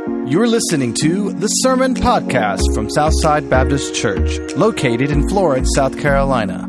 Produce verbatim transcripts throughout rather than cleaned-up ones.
You're listening to the Sermon Podcast from Southside Baptist Church, located in Florence, South Carolina.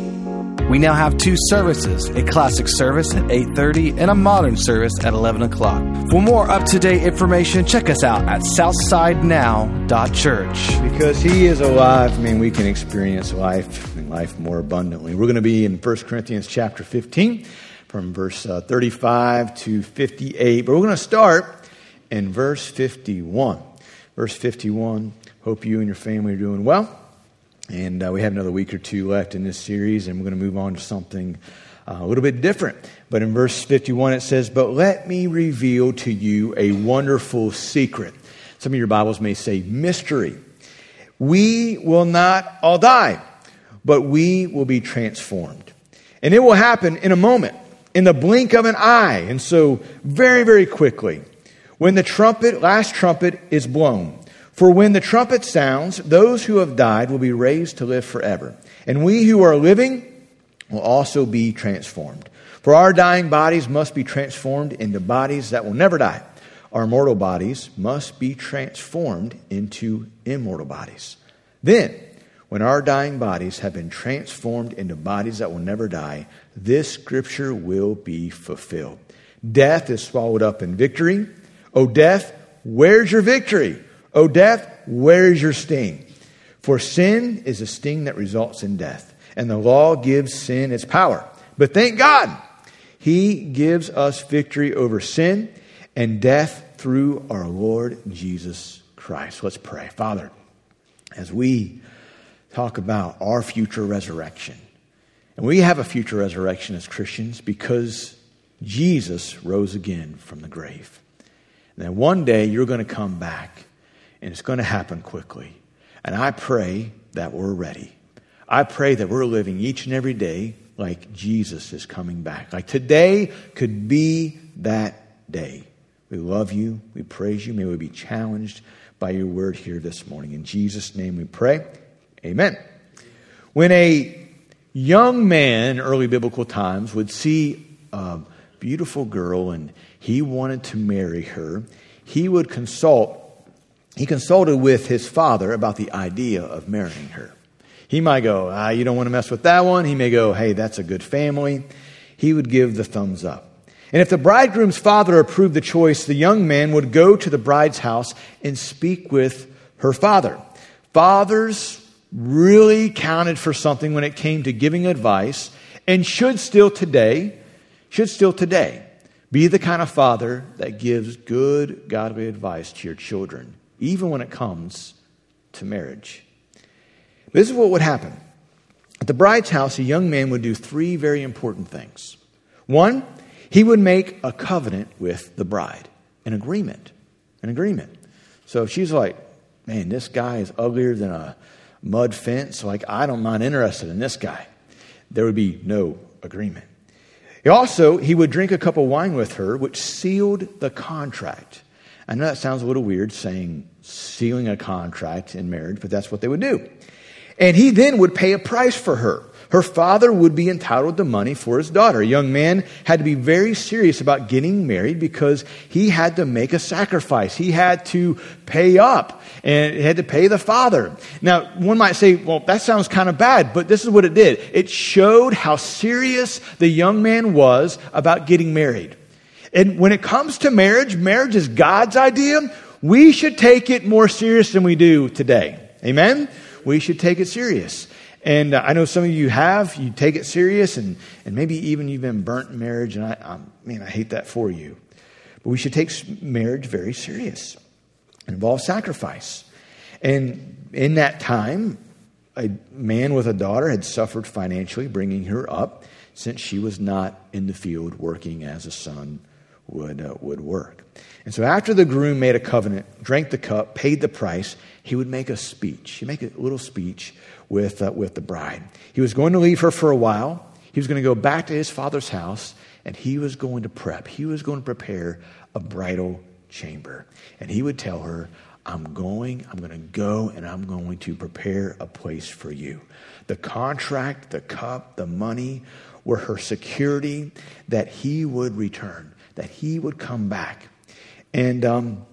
We now have two services, a classic service at eight thirty and a modern service at eleven o'clock. For more up-to-date information, check us out at southside now dot church. Because He is alive, I mean, we can experience life and life more abundantly. We're going to be in First Corinthians chapter fifteen, from verse uh, thirty-five to fifty-eight. But we're going to start in verse fifty-one. Verse fifty-one, hope you and your family are doing well. And uh, we have another week or two left in this series, and we're going to move on to something uh, a little bit different. But in verse fifty-one it says, "But let me reveal to you a wonderful secret." Some of your Bibles may say mystery. "We will not all die, but we will be transformed. And it will happen in a moment, in the blink of an eye." And so very, very quickly, when the trumpet, last trumpet is blown. "For when the trumpet sounds, those who have died will be raised to live forever. And we who are living will also be transformed. For our dying bodies must be transformed into bodies that will never die. Our mortal bodies must be transformed into immortal bodies. Then, when our dying bodies have been transformed into bodies that will never die, this scripture will be fulfilled. Death is swallowed up in victory. O death, where's your victory? O death, where is your sting? For sin is a sting that results in death, and the law gives sin its power. But thank God, He gives us victory over sin and death through our Lord Jesus Christ." Let's pray. Father, as we talk about our future resurrection, and we have a future resurrection as Christians because Jesus rose again from the grave. And then one day you're going to come back, and it's going to happen quickly. And I pray that we're ready. I pray that we're living each and every day like Jesus is coming back. Like today could be that day. We love you. We praise you. May we be challenged by your word here this morning. In Jesus' name we pray. Amen. When a young man in early biblical times would see a beautiful girl and he wanted to marry her, he would consult He consulted with his father about the idea of marrying her. He might go, ah, you don't want to mess with that one. He may go, hey, that's a good family. He would give the thumbs up. And if the bridegroom's father approved the choice, the young man would go to the bride's house and speak with her father. Fathers really counted for something when it came to giving advice, and should still today, should still today be the kind of father that gives good, godly advice to your children, even when it comes to marriage. This is what would happen. At the bride's house, a young man would do three very important things. One, he would make a covenant with the bride, an agreement, an agreement. So if she's like, man, this guy is uglier than a mud fence, like I'm not interested in this guy, there would be no agreement. He also, he would drink a cup of wine with her, which sealed the contract. I know that sounds a little weird saying sealing a contract in marriage, but that's what they would do. And he then would pay a price for her. Her father would be entitled to money for his daughter. A young man had to be very serious about getting married because he had to make a sacrifice. He had to pay up and he had to pay the father. Now, one might say, well, that sounds kind of bad, but this is what it did. It showed how serious the young man was about getting married. And when it comes to marriage, marriage is God's idea. We should take it more serious than we do today. Amen? We should take it serious. And uh, I know some of you have. You take it serious, and, and maybe even you've been burnt in marriage, and I, I man, I hate that for you. But we should take marriage very serious. It involves sacrifice. And in that time, a man with a daughter had suffered financially bringing her up since she was not in the field working as a son would uh, would work. And so after the groom made a covenant, drank the cup, paid the price, he would make a speech. He'd make a little speech with uh, with the bride. He was going to leave her for a while. He was going to go back to his father's house, and he was going to prep. He was going to prepare a bridal chamber. And he would tell her, I'm going, I'm going to go, and I'm going to prepare a place for you. The contract, the cup, the money were her security that he would return, that he would come back. And um,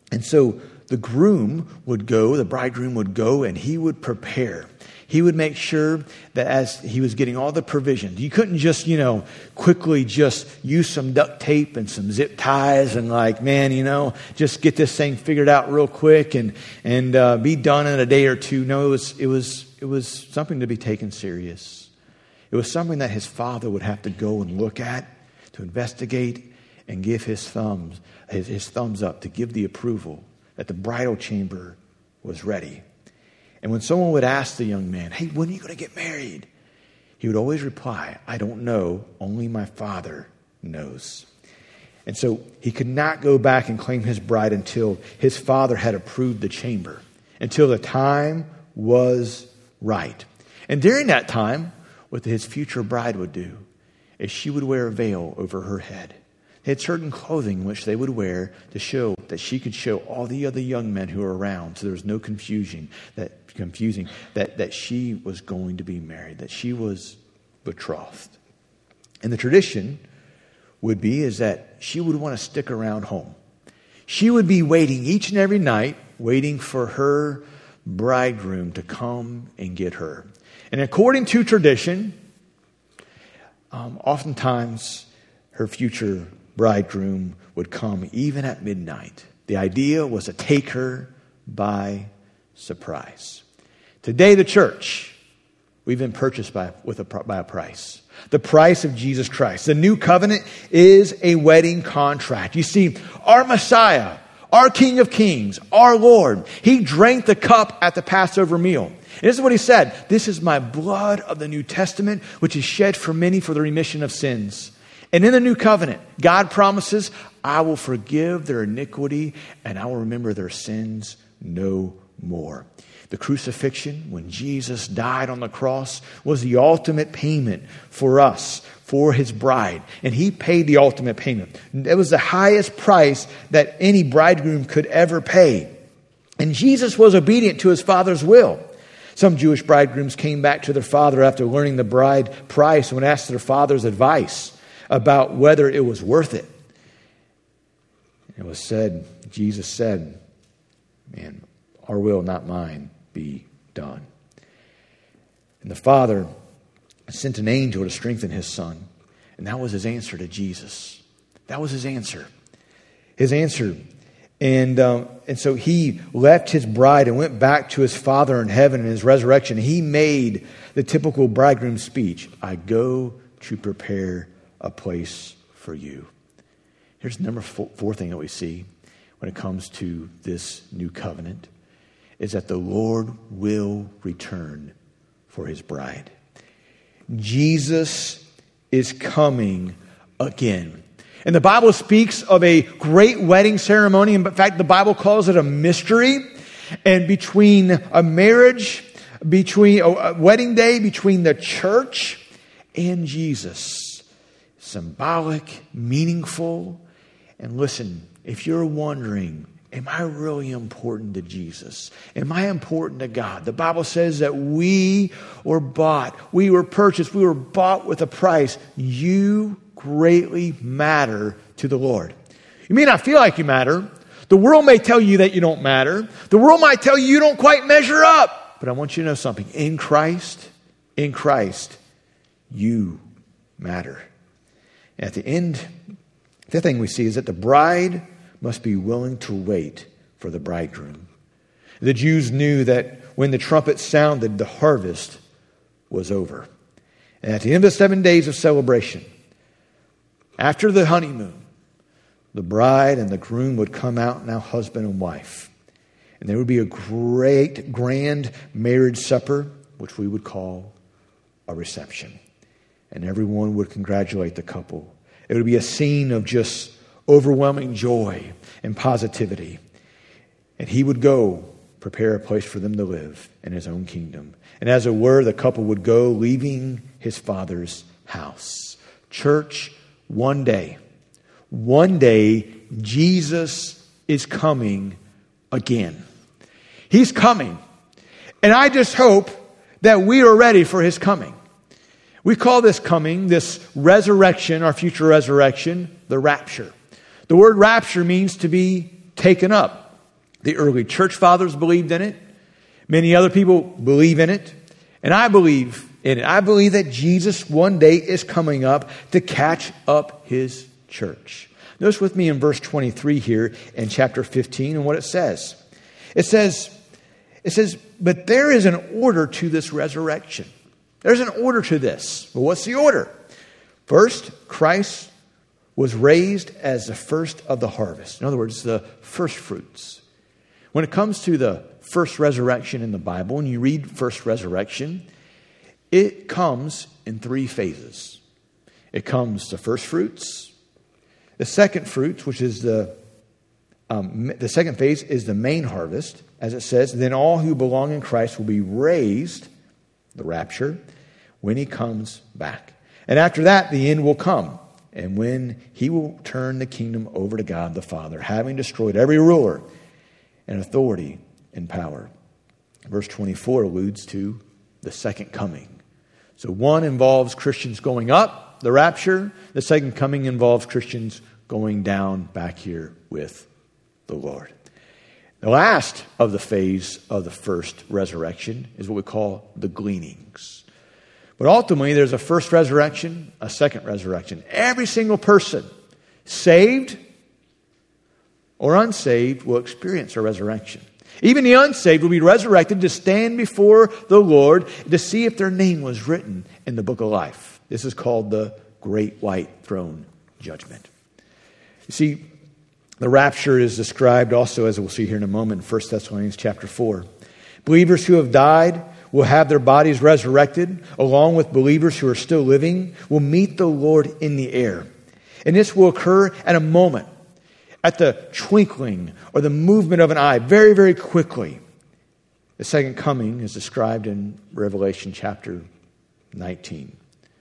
And so the groom would go, the bridegroom would go, and he would prepare. He would make sure that as he was getting all the provisions, you couldn't just, you know, quickly just use some duct tape and some zip ties and like, man, you know, just get this thing figured out real quick and and uh, be done in a day or two. No, it was it was it was something to be taken serious. It was something that his father would have to go and look at, to investigate, and give his thumbs his, his thumbs up, to give the approval that the bridal chamber was ready. And when someone would ask the young man, hey, when are you going to get married? He would always reply, I don't know, only my Father knows. And so he could not go back and claim his bride until his father had approved the chamber, until the time was right. And during that time, what his future bride would do is she would wear a veil over her head. They had certain clothing which they would wear to show that she could show all the other young men who were around, so there was no confusion that confusing that, that she was going to be married, that she was betrothed. And the tradition would be is that she would want to stick around home. She would be waiting each and every night, waiting for her bridegroom to come and get her. And according to tradition, um, oftentimes her future bridegroom would come even at midnight. The idea was to take her by surprise. Today, the church, we've been purchased by, with a, by a price. The price of Jesus Christ. The new covenant is a wedding contract. You see, our Messiah, our King of Kings, our Lord, he drank the cup at the Passover meal. And this is what he said. This is my blood of the New Testament, which is shed for many for the remission of sins. And in the new covenant, God promises, I will forgive their iniquity and I will remember their sins no more. The crucifixion, when Jesus died on the cross, was the ultimate payment for us, for his bride. And he paid the ultimate payment. It was the highest price that any bridegroom could ever pay. And Jesus was obedient to his Father's will. Some Jewish bridegrooms came back to their father after learning the bride price and would ask their father's advice about whether it was worth it. It was said, Jesus said, man, our will, not mine, be done. And the Father sent an angel to strengthen his son. And that was his answer to Jesus. That was his answer. His answer. And um, and so he left his bride and went back to his Father in heaven in his resurrection. He made the typical bridegroom speech. I go to prepare a place for you. Here's the number four, four thing that we see when it comes to this new covenant is that the Lord will return for his bride. Jesus is coming again. And the Bible speaks of a great wedding ceremony. In fact, the Bible calls it a mystery. And between a marriage, between a wedding day, between the church and Jesus. Symbolic, meaningful. And listen, if you're wondering, am I really important to Jesus? Am I important to God? The Bible says that we were bought. We were purchased. We were bought with a price. You greatly matter to the Lord. You may not feel like you matter. The world may tell you that you don't matter. The world might tell you you don't quite measure up. But I want you to know something. In Christ, in Christ, you matter. And at the end, the thing we see is that the bride must be willing to wait for the bridegroom. The Jews knew that when the trumpet sounded, the harvest was over. And at the end of the seven days of celebration, after the honeymoon, the bride and the groom would come out, now husband and wife. And there would be a great, grand marriage supper, which we would call a reception. And everyone would congratulate the couple. It would be a scene of just overwhelming joy and positivity. And he would go prepare a place for them to live in his own kingdom. And as it were, the couple would go leaving his Father's house. Church, one day, one day, Jesus is coming again. He's coming. And I just hope that we are ready for his coming. We call this coming, this resurrection, our future resurrection, the rapture. The word rapture means to be taken up The early church fathers believed in it. Many other people believe in it. And I believe in it. I believe that Jesus one day is coming up to catch up his church. Notice with me in verse twenty-three here in chapter fifteen and what it says. It says, it says, but there is an order to this resurrection. There's an order to this. Well, what's the order? First, Christ was raised as the first of the harvest. In other words, the first fruits. When it comes to the first resurrection in the Bible, and you read first resurrection, it comes in three phases. It comes to first fruits. The second fruits, which is the um, the second phase, is the main harvest, as it says. Then all who belong in Christ will be raised, the rapture, when he comes back. And after that, the end will come. And when he will turn the kingdom over to God the Father, having destroyed every ruler and authority and power. Verse twenty-four alludes to the second coming. So one involves Christians going up, the rapture. The second coming involves Christians going down back here with the Lord. The last of the phase of the first resurrection is what we call the gleanings. But ultimately, there's a first resurrection, a second resurrection. Every single person, saved or unsaved, will experience a resurrection. Even the unsaved will be resurrected to stand before the Lord to see if their name was written in the book of life. This is called the Great White Throne Judgment. You see, the rapture is described also, as we'll see here in a moment, in First Thessalonians chapter four. Believers who have died will have their bodies resurrected, along with believers who are still living, will meet the Lord in the air. And this will occur at a moment, at the twinkling or the movement of an eye, very, very quickly. The second coming is described in Revelation chapter nineteen.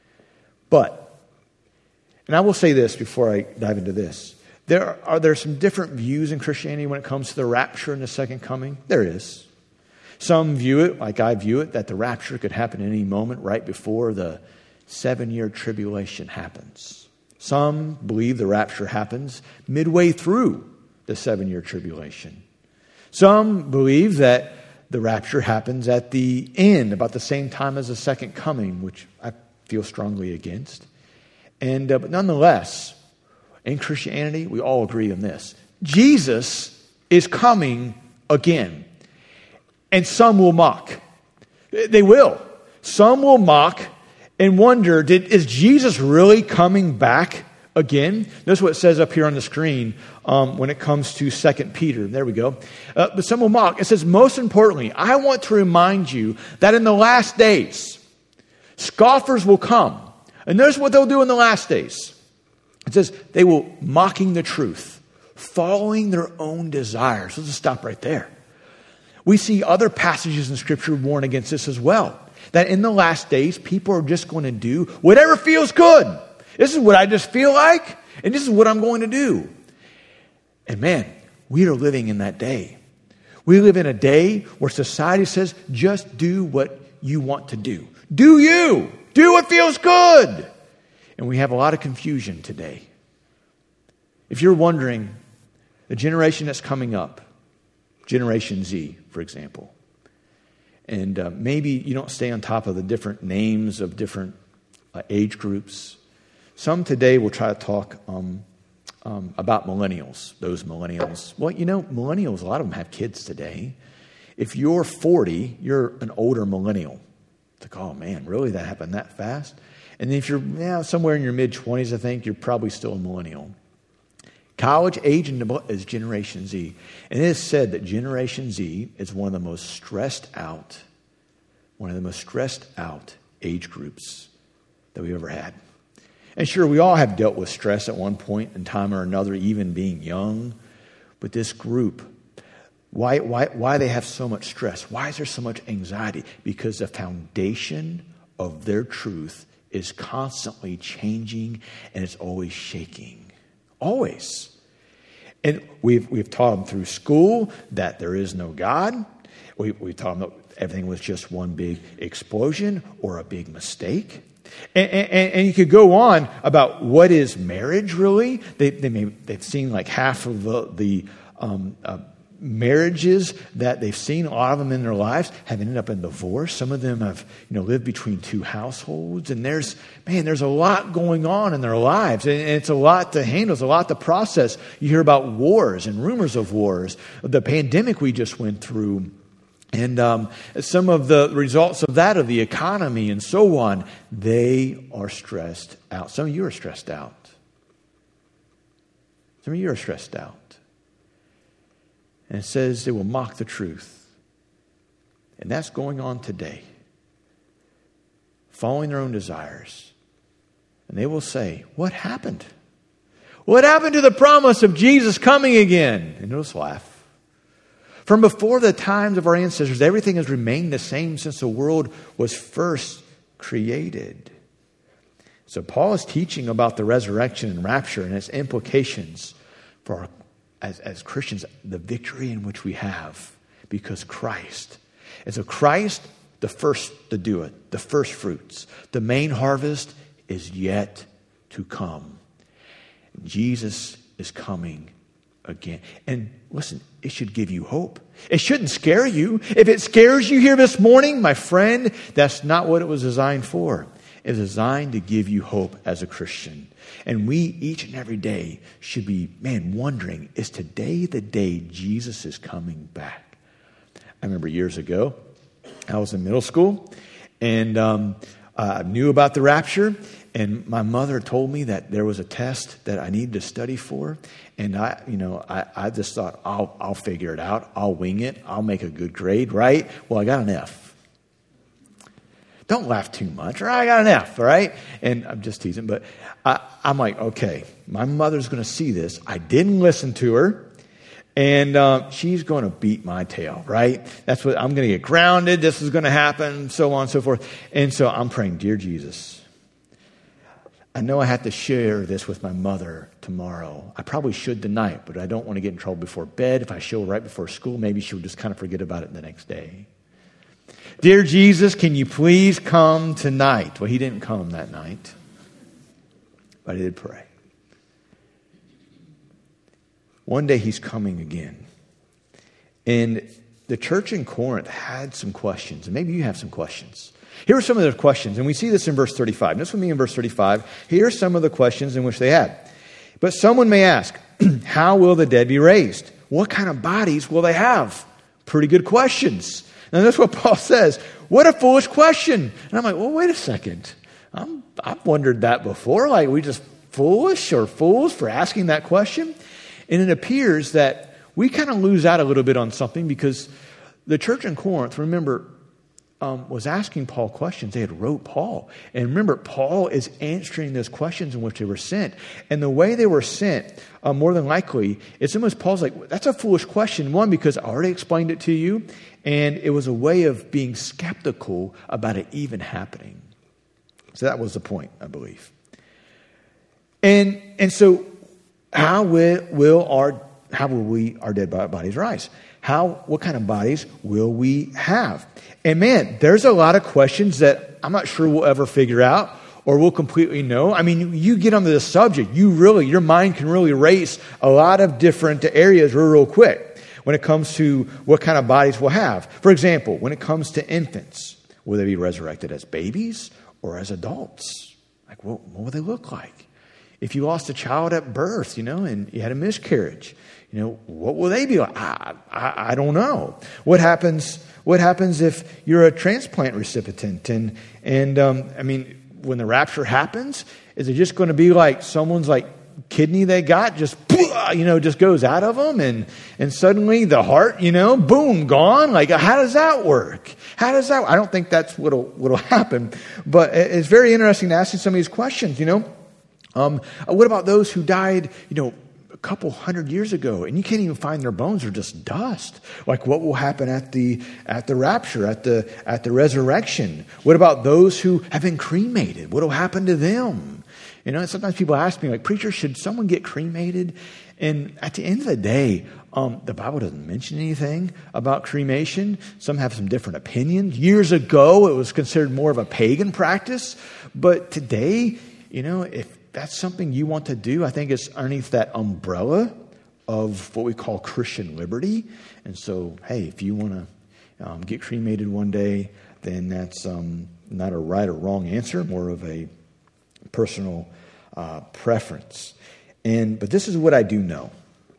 But, and I will say this before I dive into this, there are there some different views in Christianity when it comes to the rapture and the second coming? There is. Some view it, like I view it, that the rapture could happen any moment right before the seven-year tribulation happens. Some believe the rapture happens midway through the seven-year tribulation. Some believe that the rapture happens at the end, about the same time as the second coming, which I feel strongly against. And uh, but nonetheless, in Christianity, we all agree on this. Jesus is coming again. And some will mock. They will. Some will mock and wonder, did, is Jesus really coming back again? Notice what it says up here on the screen um, when it comes to Second Peter. There we go. Uh, but some will mock. It says, most importantly, I want to remind you that in the last days, scoffers will come. And notice what they'll do in the last days. It says, they will mocking the truth, following their own desires. Let's just stop right there. We see other passages in Scripture warn against this as well. That in the last days, people are just going to do whatever feels good. This is what I just feel like, and this is what I'm going to do. And man, we are living in that day. We live in a day where society says, just do what you want to do. Do you. Do what feels good. And we have a lot of confusion today. If you're wondering, the generation that's coming up, Generation Z, for example. And uh, maybe you don't stay on top of the different names of different uh, age groups. Some today will try to talk um, um, about millennials, those millennials. Well, you know, millennials, a lot of them have kids today. If you're forty, you're an older millennial. It's like, oh man, really? That happened that fast? And if you're yeah, somewhere in your mid-twenties, I think, you're probably still a millennial. College age is Generation Z. And it is said that Generation Z is one of the most stressed out, one of the most stressed out age groups that we've ever had. And sure, we all have dealt with stress at one point in time or another, even being young. But this group, why, why, why they have so much stress? Why is there so much anxiety? Because the foundation of their truth is constantly changing and it's always shaking. Always. And we've we've taught them through school that there is no God. We, we've taught them that everything was just one big explosion or a big mistake. And, and, and you could go on about what is marriage really. They, they may, they've seen like half of the, the um, uh, marriages that they've seen, a lot of them in their lives, have ended up in divorce. Some of them have, you know, lived between two households. And there's, man, there's a lot going on in their lives. And it's a lot to handle. It's a lot to process. You hear about wars and rumors of wars. The pandemic we just went through. And um, some of the results of that, of the economy and so on, they are stressed out. Some of you are stressed out. Some of you are stressed out. And it says they will mock the truth. And that's going on today. Following their own desires. And they will say, what happened? What happened to the promise of Jesus coming again? And they'll just laugh. From before the times of our ancestors, everything has remained the same since the world was first created. So Paul is teaching about the resurrection and rapture and its implications for our, as, as Christians, the victory in which we have because Christ. And so Christ, the first to do it, the first fruits, the main harvest is yet to come. Jesus is coming again. And listen, it should give you hope. It shouldn't scare you. If it scares you here this morning, my friend, that's not what it was designed for. It's designed to give you hope as a Christian. And we, each and every day, should be, man, wondering, is today the day Jesus is coming back? I remember years ago, I was in middle school, and um, I knew about the rapture, and my mother told me that there was a test that I needed to study for. And I, you know, I, I just thought, I'll, I'll figure it out. I'll wing it. I'll make a good grade, right? Well, I got an F. Don't laugh too much, or I got an F, all right? And I'm just teasing, but I, I'm like, okay, my mother's going to see this. I didn't listen to her, and uh, she's going to beat my tail, right? That's what I'm going to get grounded. This is going to happen, so on and so forth. And so I'm praying, dear Jesus, I know I have to share this with my mother tomorrow. I probably should tonight, but I don't want to get in trouble before bed. If I show her right before school, maybe she'll just kind of forget about it the next day. Dear Jesus, can you please come tonight? Well, he didn't come that night, but I did pray. One day he's coming again. And the church in Corinth had some questions, and maybe you have some questions. Here are some of their questions, and we see this in verse thirty-five. This with me in verse thirty-five. Here are some of the questions in which they had. But someone may ask, how will the dead be raised? What kind of bodies will they have? Pretty good questions. And that's what Paul says. What a foolish question. And I'm like, well, wait a second. I'm, I've wondered that before. Like, we just foolish or fools for asking that question? And it appears that we kind of lose out a little bit on something because the church in Corinth, remember, Um, was asking Paul questions. They had wrote Paul. And remember, Paul is answering those questions in which they were sent. And the way they were sent, uh, more than likely, it's almost Paul's like, that's a foolish question. One, because I already explained it to you. And it was a way of being skeptical about it even happening. So that was the point, I believe. And and so how will, will our how will we our dead bodies rise? How, what kind of bodies will we have? And man, there's a lot of questions that I'm not sure we'll ever figure out or we'll completely know. I mean, you get onto the subject, you really, your mind can really race a lot of different areas real, real quick when it comes to what kind of bodies we'll have. For example, when it comes to infants, will they be resurrected as babies or as adults? Like, what, what will they look like? If you lost a child at birth, you know, and you had a miscarriage, you know, what will they be like? I, I, I don't know. What happens? What happens if you're a transplant recipient? And and um, I mean, when the rapture happens, is it just going to be like someone's like kidney they got just you know just goes out of them, and and suddenly the heart, you know, boom, gone? Like, how does that work? How does that? I don't think that's what'll what'll happen. But it's very interesting to ask some of these questions. You know, um, what about those who died? You know, a couple hundred years ago, and you can't even find their bones; they're just dust. Like, what will happen at the at the rapture, at the at the resurrection? What about those who have been cremated? What will happen to them? You know, and sometimes people ask me, like, preacher, should someone get cremated? And at the end of the day, um, the Bible doesn't mention anything about cremation. Some have some different opinions. Years ago, it was considered more of a pagan practice, but today, you know, if that's something you want to do, I think it's underneath that umbrella of what we call Christian liberty. And so, hey, if you want to um, get cremated one day, then that's um, not a right or wrong answer, more of a personal uh, preference. And but this is what I do know.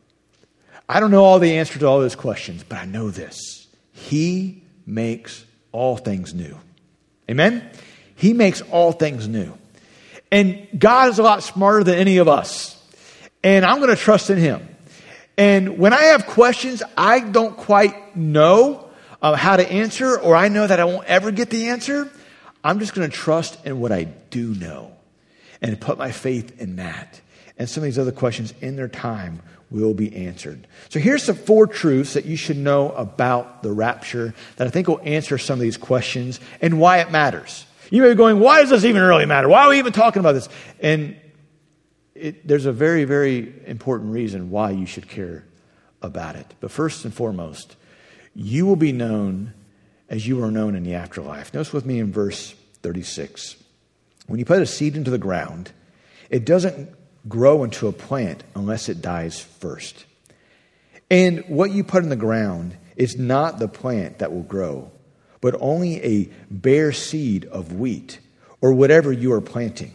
I don't know all the answers to all those questions, but I know this. He makes all things new. Amen? He makes all things new. And God is a lot smarter than any of us. And I'm going to trust in Him. And when I have questions I don't quite know uh, how to answer, or I know that I won't ever get the answer, I'm just going to trust in what I do know and put my faith in that. And some of these other questions in their time will be answered. So here's some four truths that you should know about the rapture that I think will answer some of these questions and why it matters. You may be going, why does this even really matter? Why are we even talking about this? And it, there's a very, very important reason why you should care about it. But first and foremost, you will be known as you are known in the afterlife. Notice with me in verse thirty-six. When you put a seed into the ground, it doesn't grow into a plant unless it dies first. And what you put in the ground is not the plant that will grow, but only a bare seed of wheat or whatever you are planting.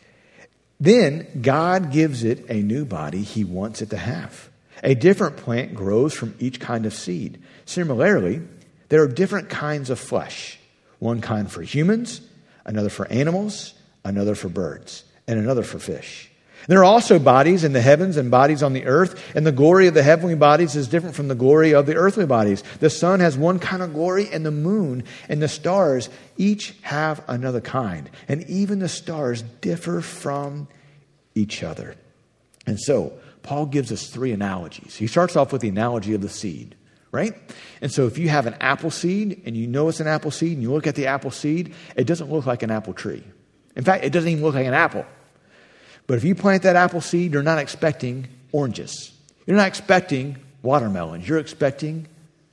Then God gives it a new body He wants it to have. A different plant grows from each kind of seed. Similarly, there are different kinds of flesh. One kind for humans, another for animals, another for birds, and another for fish. There are also bodies in the heavens and bodies on the earth, and the glory of the heavenly bodies is different from the glory of the earthly bodies. The sun has one kind of glory, and the moon and the stars each have another kind. And even the stars differ from each other. And so, Paul gives us three analogies. He starts off with the analogy of the seed, right? And so if you have an apple seed, and you know it's an apple seed, and you look at the apple seed, it doesn't look like an apple tree. In fact, it doesn't even look like an apple. But if you plant that apple seed, you're not expecting oranges. You're not expecting watermelons. You're expecting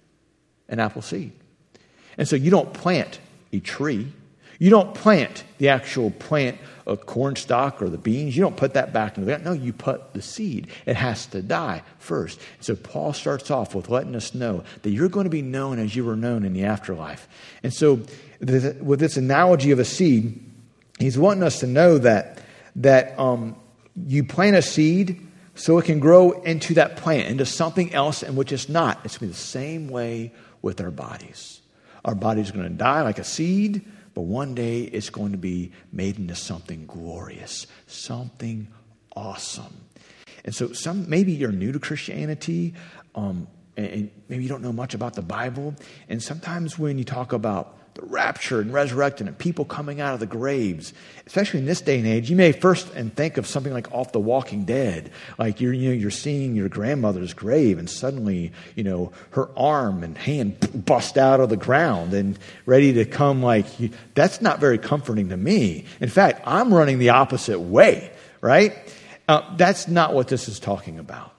an apple seed. And so you don't plant a tree. You don't plant the actual plant of corn stalk or the beans. You don't put that back into the ground. No, you put the seed. It has to die first. So Paul starts off with letting us know that you're going to be known as you were known in the afterlife. And so with this analogy of a seed, he's wanting us to know that that um, you plant a seed so it can grow into that plant, into something else in which it's not. It's going to be the same way with our bodies. Our body's going to die like a seed, but one day it's going to be made into something glorious, something awesome. And so some maybe you're new to Christianity, um, and, and maybe you don't know much about the Bible, and sometimes when you talk about the rapture and resurrected and people coming out of the graves, especially in this day and age, you may first and think of something like off The Walking Dead, like you're you know you're seeing your grandmother's grave and suddenly you know her arm and hand bust out of the ground and ready to come. Like that's not very comforting to me. In fact, I'm running the opposite way. Right? Uh, that's not what this is talking about.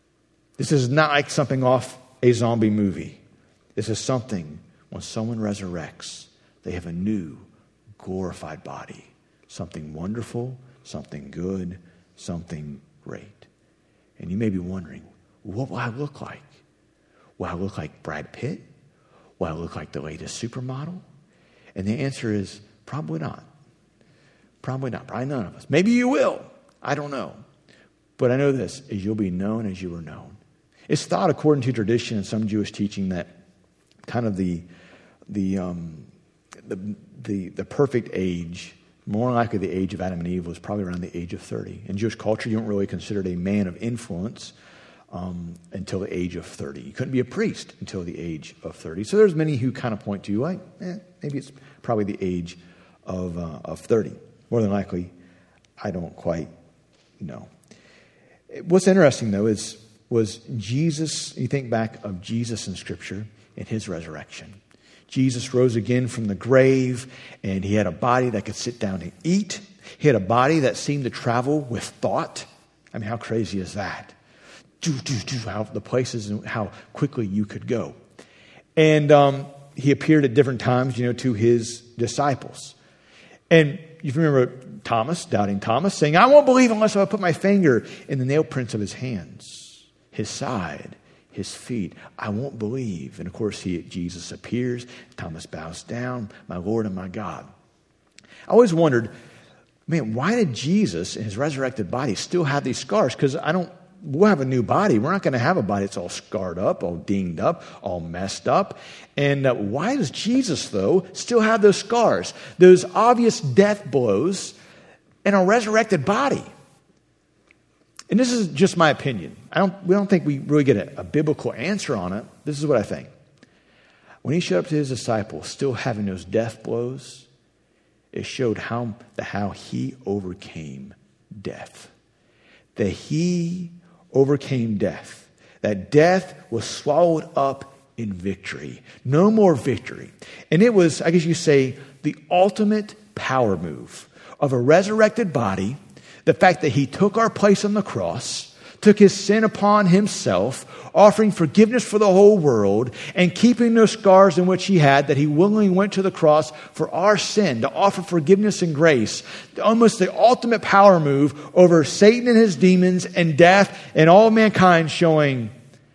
This is not like something off a zombie movie. This is something. When someone resurrects, they have a new, glorified body. Something wonderful, something good, something great. And you may be wondering, what will I look like? Will I look like Brad Pitt? Will I look like the latest supermodel? And the answer is probably not. Probably not. Probably none of us. Maybe you will. I don't know. But I know this, is you'll be known as you were known. It's thought, according to tradition and some Jewish teaching, that kind of the the um, the, the the perfect age, more likely the age of Adam and Eve, was probably around the age of thirty. In Jewish culture, you don't really consider a man of influence um, until the age of thirty. You couldn't be a priest until the age of thirty. So there's many who kind of point to, like, eh, maybe it's probably the age of uh, of thirty. More than likely, I don't quite know. What's interesting, though, is was Jesus, you think back of Jesus in Scripture, in his resurrection. Jesus rose again from the grave, and he had a body that could sit down and eat. He had a body that seemed to travel with thought. I mean, how crazy is that? Do, do, do, how the places and how quickly you could go. And um, he appeared at different times, you know, to his disciples. And you remember Thomas, doubting Thomas, saying, I won't believe unless I put my finger in the nail prints of his hands. his side, his feet. I won't believe. And of course, he, Jesus appears. Thomas bows down. My Lord and my God. I always wondered, man, why did Jesus in his resurrected body still have these scars? Because I don't, we'll have a new body. We're not going to have a body that's all scarred up, all dinged up, all messed up. And uh, why does Jesus, though, still have those scars? Those obvious death blows in a resurrected body. And this is just my opinion. I don't, we don't think we really get a, a biblical answer on it. This is what I think. When he showed up to his disciples, still having those death blows, it showed how, the, how he overcame death. That he overcame death. That death was swallowed up in victory. No more victory. And it was, I guess you say, the ultimate power move of a resurrected body. The fact that he took our place on the cross, took his sin upon himself, offering forgiveness for the whole world, and keeping those scars in which he had, that he willingly went to the cross for our sin, to offer forgiveness and grace. Almost the ultimate power move over Satan and his demons and death and all mankind, showing,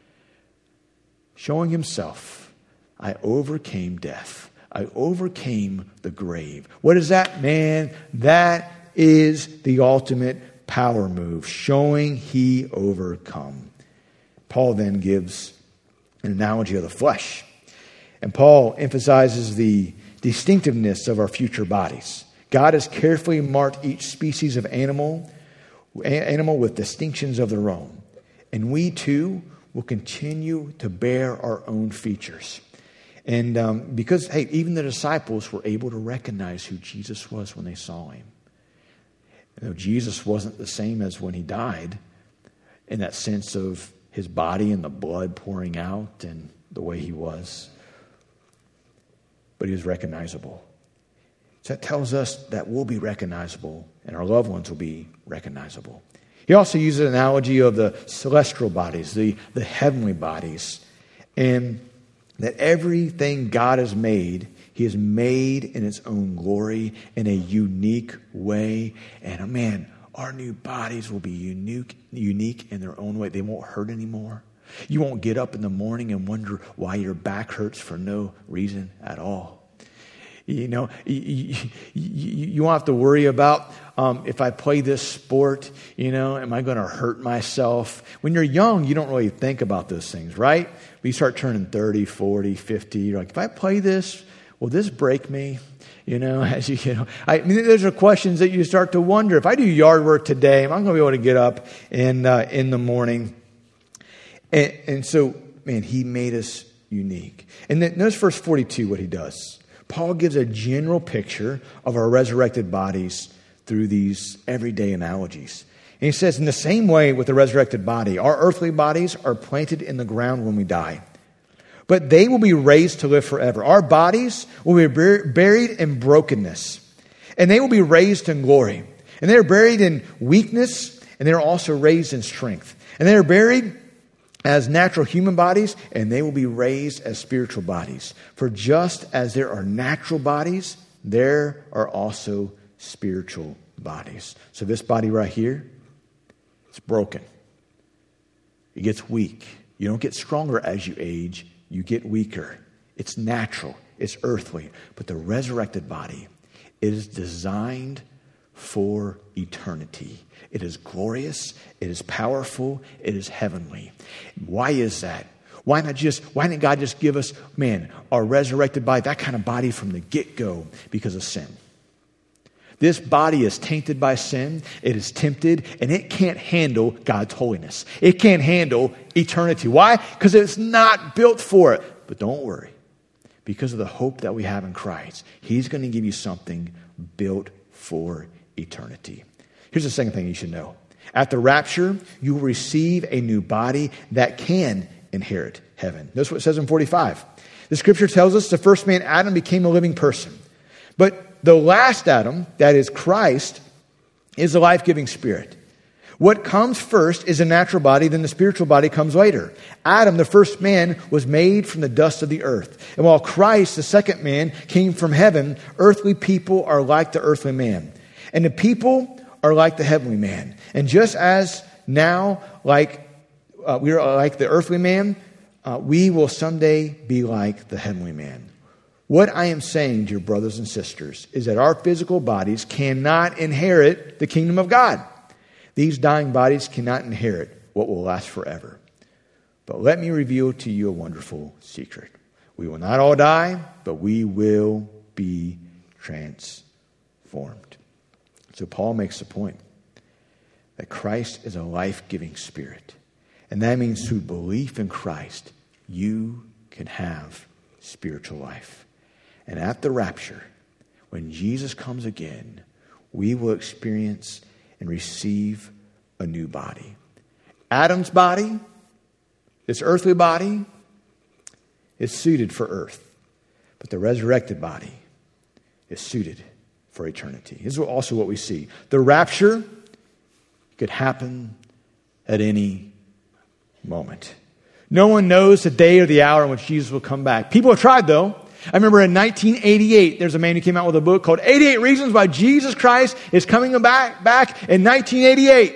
showing himself, I overcame death. I overcame the grave. What is that, man? That is the ultimate power move, showing he overcome. Paul then gives an analogy of the flesh. And Paul emphasizes the distinctiveness of our future bodies. God has carefully marked each species of animal, animal with distinctions of their own. And we too will continue to bear our own features. And um, because, hey, even the disciples were able to recognize who Jesus was when they saw him. You know, Jesus wasn't the same as when he died, in that sense of his body and the blood pouring out and the way he was. But he was recognizable. So that tells us that we'll be recognizable and our loved ones will be recognizable. He also uses an analogy of the celestial bodies, the, the heavenly bodies, and that everything God has made, he has made in its own glory in a unique way. And man, our new bodies will be unique, unique in their own way. They won't hurt anymore. You won't get up in the morning and wonder why your back hurts for no reason at all. You know, you, you, you won't have to worry about um, if I play this sport, you know, am I going to hurt myself? When you're young, you don't really think about those things, right? But you start turning thirty, forty, fifty. You're like, if I play this, will this break me? You know, as you, you know, I mean, those are questions that you start to wonder. If I do yard work today, am I going to be able to get up in, uh, in the morning? And, and so, man, he made us unique. And then notice verse forty-two, what he does. Paul gives a general picture of our resurrected bodies through these everyday analogies. And he says, in the same way with the resurrected body, our earthly bodies are planted in the ground when we die. But they will be raised to live forever. Our bodies will be bur- buried in brokenness. And they will be raised in glory. And they are buried in weakness. And they are also raised in strength. And they are buried as natural human bodies, and they will be raised as spiritual bodies. For just as there are natural bodies, there are also spiritual bodies. So this body right here, it's broken. It gets weak. You don't get stronger as you age. You get weaker. It's natural. It's earthly. But the resurrected body, it is designed for eternity. It is glorious. It is powerful. It is heavenly. Why is that? Why not just, why didn't God just give us, man, our resurrected body, that kind of body from the get-go because of sin? This body is tainted by sin. It is tempted, and it can't handle God's holiness. It can't handle eternity. Why? Because it's not built for it. But don't worry. Because of the hope that we have in Christ, he's going to give you something built for eternity. Here's the second thing you should know. At the rapture, you will receive a new body that can inherit heaven. Notice what it says in forty-five. The scripture tells us the first man, Adam, became a living person. But the last Adam, that is Christ, is a life-giving spirit. What comes first is a natural body, then the spiritual body comes later. Adam, the first man, was made from the dust of the earth. And while Christ, the second man, came from heaven, earthly people are like the earthly man. And the people are like the heavenly man. And just as now, like uh, we are like the earthly man, uh, we will someday be like the heavenly man. What I am saying, dear brothers and sisters, is that our physical bodies cannot inherit the kingdom of God. These dying bodies cannot inherit what will last forever. But let me reveal to you a wonderful secret. We will not all die, but we will be transformed. So Paul makes the point that Christ is a life-giving spirit. And that means through belief in Christ, you can have spiritual life. And at the rapture, when Jesus comes again, we will experience and receive a new body. Adam's body, this earthly body, is suited for earth. But the resurrected body is suited for eternity. This is also what we see. The rapture could happen at any moment. No one knows the day or the hour in which Jesus will come back. People have tried, though. I remember in nineteen eighty-eight, there's a man who came out with a book called eighty-eight Reasons Why Jesus Christ is Coming Back, back in nineteen eighty-eight.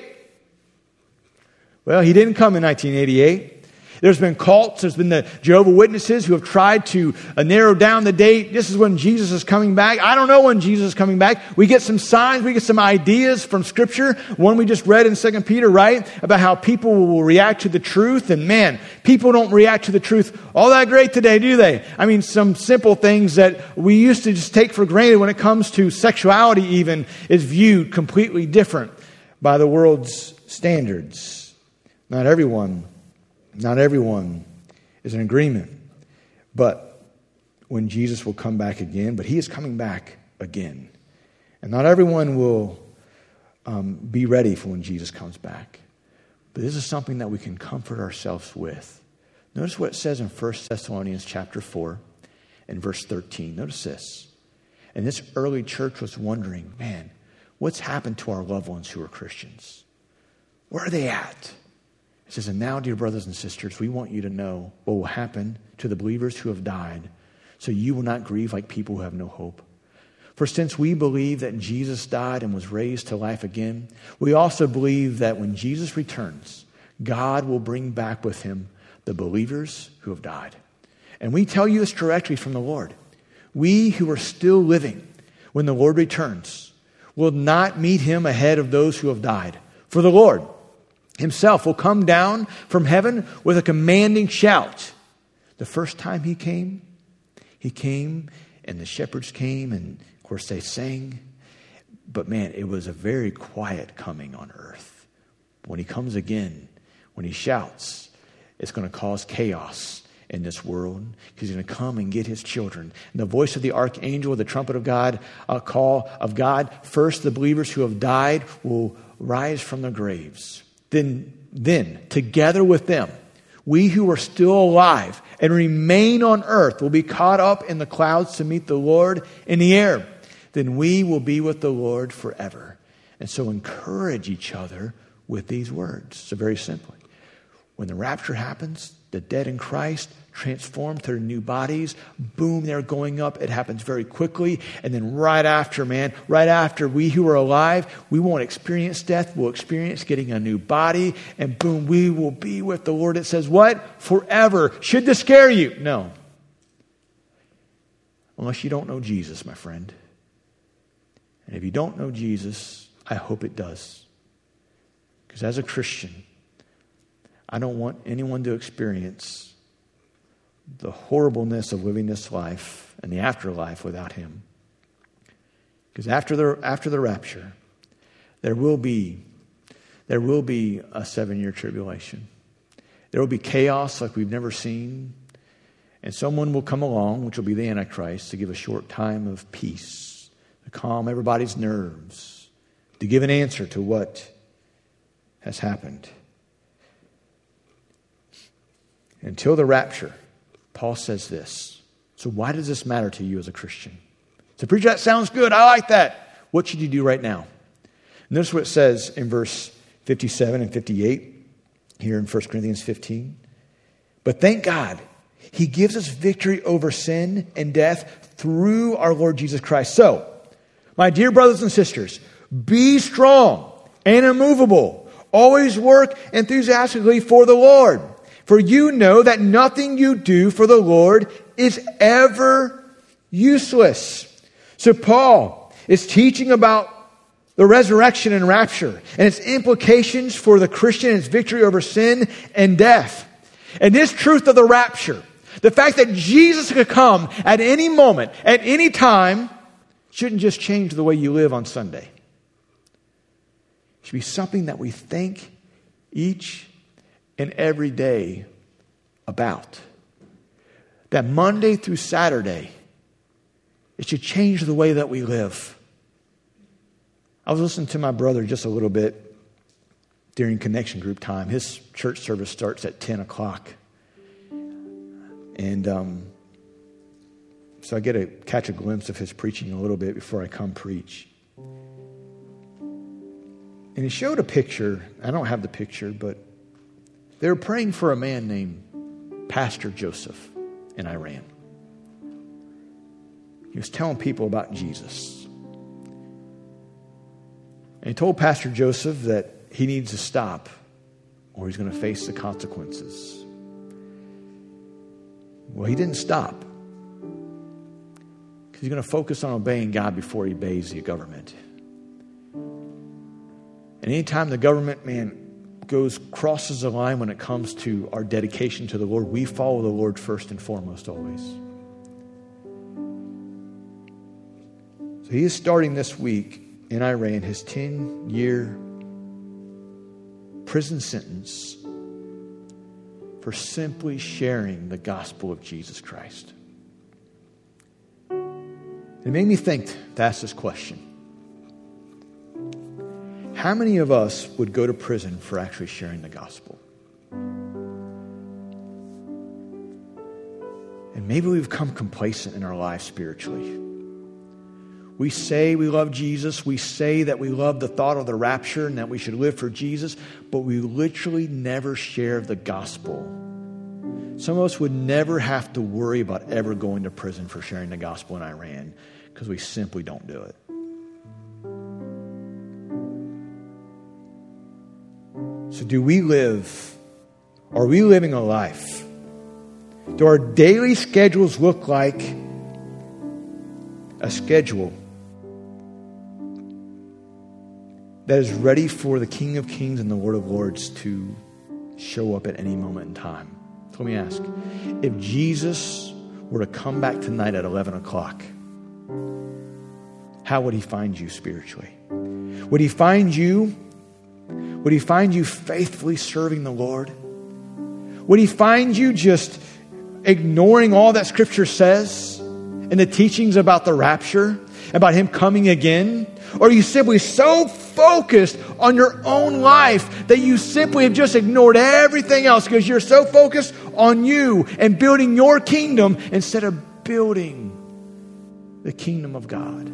Well, he didn't come in nineteen eighty-eight. There's been cults, there's been the Jehovah's Witnesses who have tried to uh, narrow down the date. This is when Jesus is coming back. I don't know when Jesus is coming back. We get some signs, we get some ideas from Scripture. One we just read in Second Peter, right? About how people will react to the truth. And man, people don't react to the truth all that great today, do they? I mean, some simple things that we used to just take for granted when it comes to sexuality even is viewed completely different by the world's standards. Not everyone Not everyone is in agreement. But when Jesus will come back again, but he is coming back again. And not everyone will um, be ready for when Jesus comes back. But this is something that we can comfort ourselves with. Notice what it says in First Thessalonians chapter four and verse thirteen. Notice this. And this early church was wondering, man, what's happened to our loved ones who are Christians? Where are they at? It says, and now, dear brothers and sisters, we want you to know what will happen to the believers who have died, so you will not grieve like people who have no hope. For since we believe that Jesus died and was raised to life again, we also believe that when Jesus returns, God will bring back with him the believers who have died. And we tell you this directly from the Lord. We who are still living when the Lord returns will not meet him ahead of those who have died. For the Lord himself will come down from heaven with a commanding shout. The first time he came, he came and the shepherds came and of course they sang. But man, it was a very quiet coming on earth. When he comes again, when he shouts, it's going to cause chaos in this world because he's going to come and get his children. And the voice of the archangel, the trumpet of God, a call of God, first the believers who have died will rise from their graves. Then, then, together with them, we who are still alive and remain on earth will be caught up in the clouds to meet the Lord in the air. Then we will be with the Lord forever. And so encourage each other with these words. So very simply, when the rapture happens, the dead in Christ transformed to their new bodies. Boom, they're going up. It happens very quickly. And then right after, man, right after we who are alive, we won't experience death. We'll experience getting a new body. And boom, we will be with the Lord. It says what? Forever. Should this scare you? No. Unless you don't know Jesus, my friend. And if you don't know Jesus, I hope it does. Because as a Christian, I don't want anyone to experience the horribleness of living this life and the afterlife without him. Because after the after the rapture, there will be there will be a seven-year tribulation. There will be chaos like we've never seen. And someone will come along, which will be the Antichrist, to give a short time of peace, to calm everybody's nerves, to give an answer to what has happened. Until the rapture, Paul says this. So why does this matter to you as a Christian? So preacher, that sounds good. I like that. What should you do right now? Notice what it says in verse fifty-seven and fifty-eight here in First Corinthians fifteen. But thank God, he gives us victory over sin and death through our Lord Jesus Christ. So, my dear brothers and sisters, be strong and immovable, Always work enthusiastically for the Lord, for you know that nothing you do for the Lord is ever useless. So Paul is teaching about the resurrection and rapture and its implications for the Christian and its victory over sin and death. And this truth of the rapture, the fact that Jesus could come at any moment, at any time, shouldn't just change the way you live on Sunday. It should be something that we think each and every day about. That Monday through Saturday, it should change the way that we live. I was listening to my brother just a little bit during connection group time. His church service starts at ten o'clock. And um, so I get to catch a glimpse of his preaching a little bit before I come preach. And he showed a picture. I don't have the picture, but they were praying for a man named Pastor Joseph in Iran. He was telling people about Jesus. And he told Pastor Joseph that he needs to stop or he's going to face the consequences. Well, he didn't stop because he's going to focus on obeying God before he obeys the government. And anytime the government, man, goes, crosses the line when it comes to our dedication to the Lord, we follow the Lord first and foremost always. So he is starting this week in Iran his ten-year prison sentence for simply sharing the gospel of Jesus Christ. It made me think to ask this question. How many of us would go to prison for actually sharing the gospel? And maybe we've become complacent in our lives spiritually. We say we love Jesus. We say that we love the thought of the rapture and that we should live for Jesus, but we literally never share the gospel. Some of us would never have to worry about ever going to prison for sharing the gospel in Iran because we simply don't do it. So do we live, are we living a life? Do our daily schedules look like a schedule that is ready for the King of Kings and the Lord of Lords to show up at any moment in time? So let me ask, if Jesus were to come back tonight at eleven o'clock, how would he find you spiritually? Would he find you, would he find you faithfully serving the Lord? Would he find you just ignoring all that Scripture says and the teachings about the rapture, about him coming again? Or are you simply so focused on your own life that you simply have just ignored everything else because you're so focused on you and building your kingdom instead of building the kingdom of God?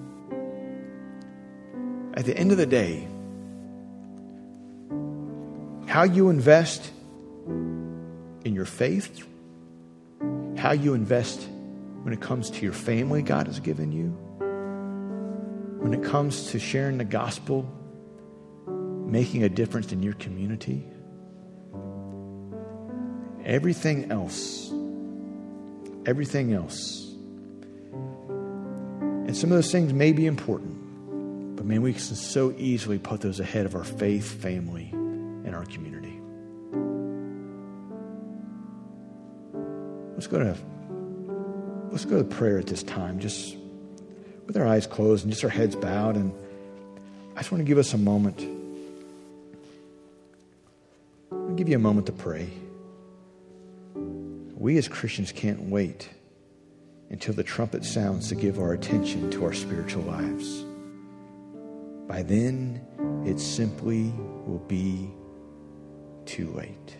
At the end of the day, how you invest in your faith, how you invest when it comes to your family God has given you, when it comes to sharing the gospel, making a difference in your community, everything else, everything else. And some of those things may be important, but man, we can so easily put those ahead of our faith, family, and our community. Let's go to let's go to prayer at this time, just with our eyes closed and just our heads bowed. And I just want to give us a moment. I'll give you a moment to pray. We as Christians can't wait until the trumpet sounds to give our attention to our spiritual lives. By then, it simply will be too late.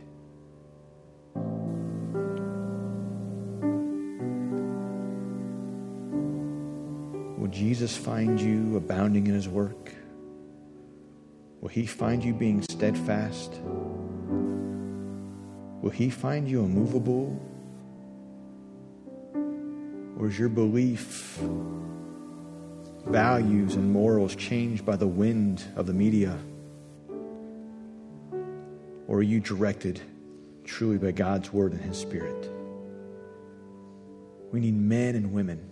Will Jesus find you abounding in his work? Will he find you being steadfast? Will he find you immovable? Or is your belief, values, and morals changed by the wind of the media? Or are you directed truly by God's word and his Spirit? We need men and women.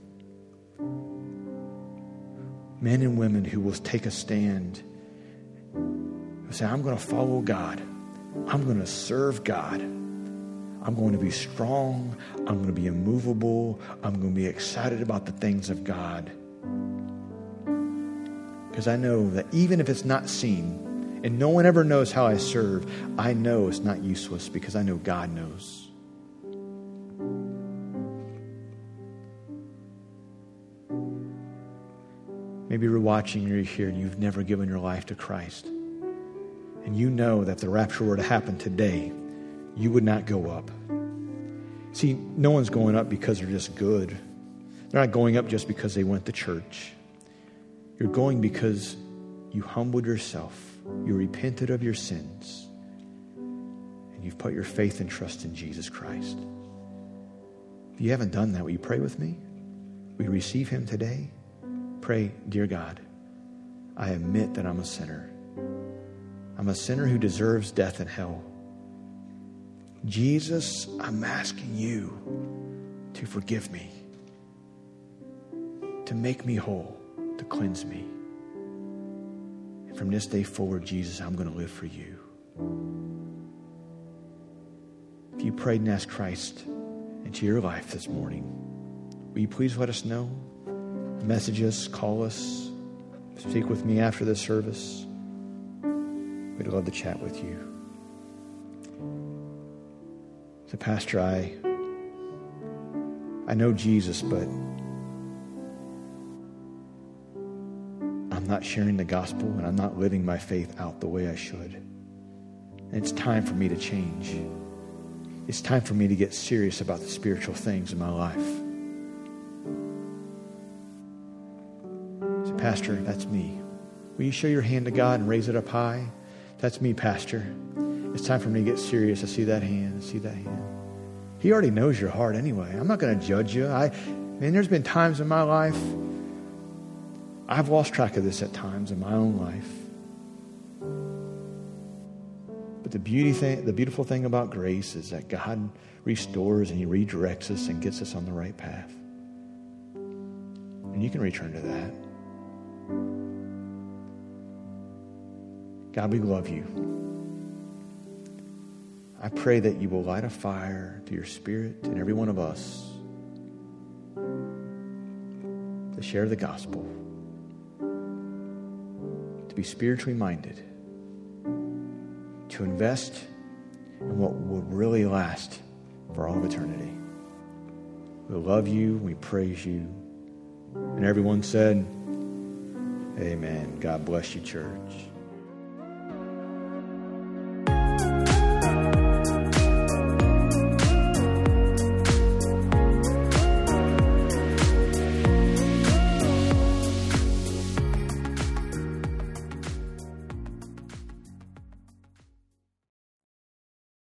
Men and women who will take a stand. Who say, I'm going to follow God. I'm going to serve God. I'm going to be strong. I'm going to be immovable. I'm going to be excited about the things of God. Because I know that even if it's not seen, and no one ever knows how I serve, I know it's not useless because I know God knows. Maybe you're watching or you're here and you've never given your life to Christ. And you know that if the rapture were to happen today, you would not go up. See, no one's going up because they're just good. They're not going up just because they went to church. You're going because you humbled yourself. You repented of your sins. And you've put your faith and trust in Jesus Christ. If you haven't done that, will you pray with me? Will you receive him today? Pray, dear God, I admit that I'm a sinner. I'm a sinner who deserves death and hell. Jesus, I'm asking you to forgive me, to make me whole, to cleanse me. And from this day forward, Jesus, I'm going to live for you. If you prayed and asked Christ into your life this morning, will you please let us know? Message us, call us, speak with me after this service. We'd love to chat with you. So, Pastor, I, I know Jesus, but I'm not sharing the gospel and I'm not living my faith out the way I should. And it's time for me to change. It's time for me to get serious about the spiritual things in my life. So, Pastor, that's me. Will you show your hand to God and raise it up high? That's me, Pastor. It's time for me to get serious. I see that hand. I see that hand. He already knows your heart anyway. I'm not going to judge you. I, man, there's been times in my life, I've lost track of this at times in my own life. But the beauty thing, the beautiful thing about grace is that God restores and he redirects us and gets us on the right path. And you can return to that. God, we love you. I pray that you will light a fire to your Spirit in every one of us to share the gospel, to be spiritually minded, to invest in what will really last for all of eternity. We love you. We praise you. And everyone said, amen. God bless you, church.